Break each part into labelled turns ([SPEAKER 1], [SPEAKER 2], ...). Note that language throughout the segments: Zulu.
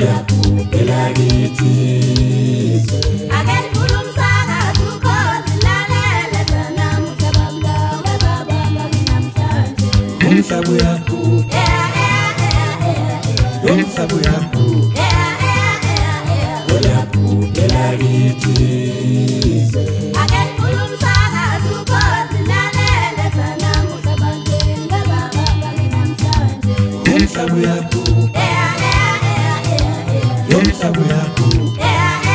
[SPEAKER 1] uyabhubhela kithi. Umhlaba uyabhubha, umhlaba uyabhubha, uyabhubhela kithi. Umhlaba uyabhubha, umhlaba uyabhubha,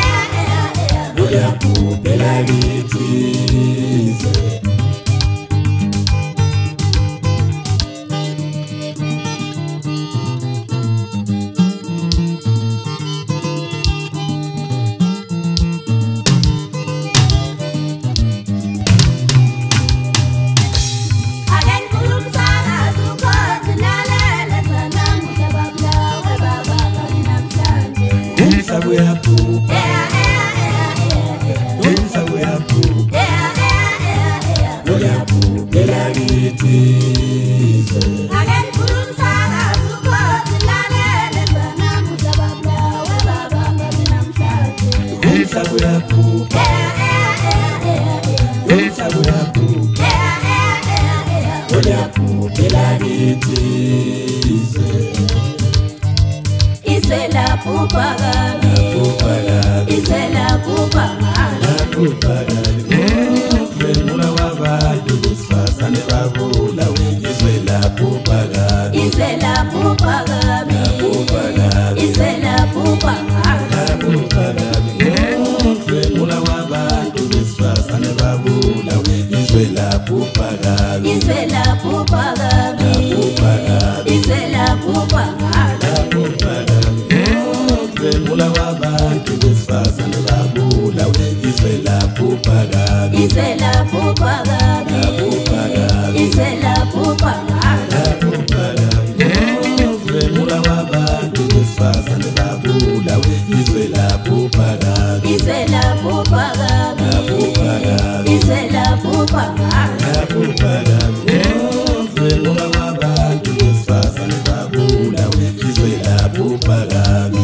[SPEAKER 1] uyabhubhela kithi. Umhlaba uyabhubha, umhlaba uyabhubha, uyabhubhela kithi. Umhlaba uyabhubha, umhlaba uyabhubha, uyabhubhela kithi.
[SPEAKER 2] Isela pupa gabi, isela pupa gabi.
[SPEAKER 1] Mula wabantu besifazane babula, isela pupa gabi,
[SPEAKER 2] isela pupa gabi, isela pupa gabi.
[SPEAKER 1] Mula wabantu besifazane babula, isela pupa gabi,
[SPEAKER 2] isela pupa gabi, isela pupa gabi.
[SPEAKER 1] Mula wabantu besifazane babula, isela pupa gabi,
[SPEAKER 2] isela pupa gabi, isela pupa gabi.
[SPEAKER 1] Mula wabantu besifazane babula, isela pupa gabi,
[SPEAKER 2] isela pupa gabi, isela pupa gabi.
[SPEAKER 1] Mula wabantu besifazane babula, isela pupa gabi.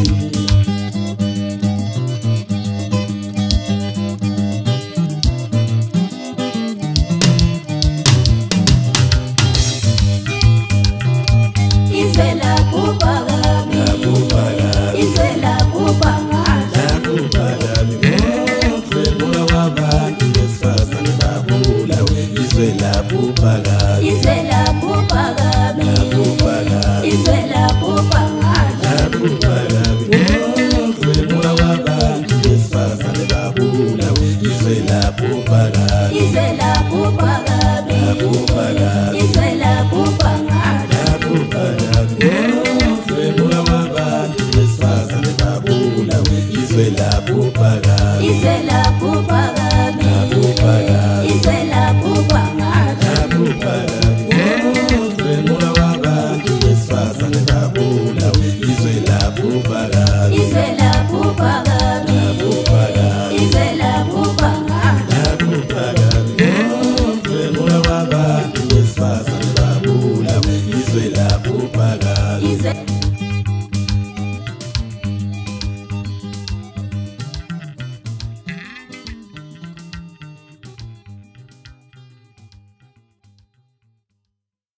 [SPEAKER 2] Isela pupa gabi, isela pupa gabi.
[SPEAKER 1] Mula wabantu besifazane babula, isela pupa gabi,
[SPEAKER 2] Isela pupa gabi, isela pupa gabi.
[SPEAKER 1] Mula wabantu besifazane babula, isela pupa gabi,
[SPEAKER 2] Isela pupa gabi, isela pupa gabi.
[SPEAKER 1] Mula wabantu besifazane babula, isela pupa gabi,
[SPEAKER 2] Isela pupa gabi, isela pupa gabi.
[SPEAKER 1] Mula wabantu besifazane babula, isela pupa gabi,
[SPEAKER 2] Isela pupa gabi, isela pupa gabi.
[SPEAKER 1] Mula wabantu besifazane babula, isela pupa gabi.